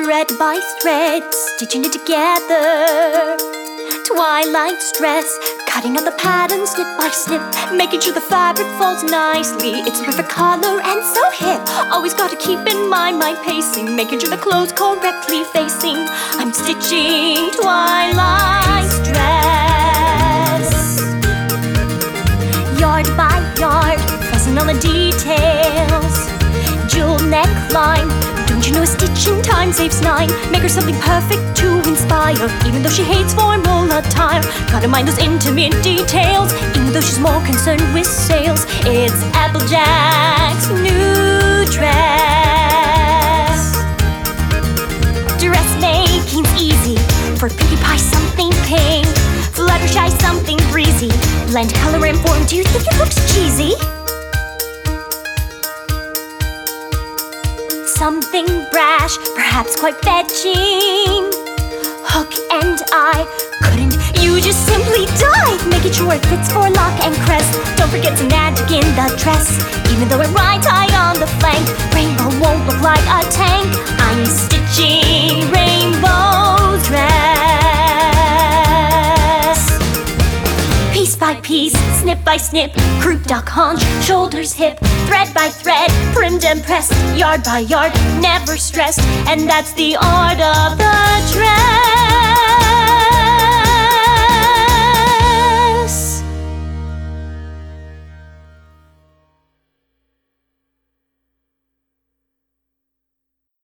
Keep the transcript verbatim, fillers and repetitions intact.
Thread by thread, stitching it together. Twilight's dress, cutting out the pattern snip by snip, making sure the fabric falls nicely. It's a perfect color and so hip. Always gotta keep in mind my pacing, making sure the clothes correctly facing. I'm stitching Twilight's dress. Yard by yard, fussing on the details. Jewel neckline, don't you know a stitch in time saves nine? Make her something perfect to inspire, even though she hates formal attire. Gotta mind those intimate details, even though she's more concerned with sales. It's Applejack's new dress. Dressmaking's easy, for Pinkie Pie something pink, Fluttershy something breezy, blend color and form. Do you think it looks cheesy? Something brash, perhaps quite fetching. Hook and eye, couldn't you just simply dive? Making sure it fits for lock and crest. Don't forget to magic in the dress, even though it rides high on the flank. Rainbow won't look like a tank. I'm stitching Rainbow dress. Piece by piece, snip by snip, croup, duck, haunch, shoulders, hip, thread by thread, primmed and pressed, yard by yard, never stressed. And that's the art of the dress.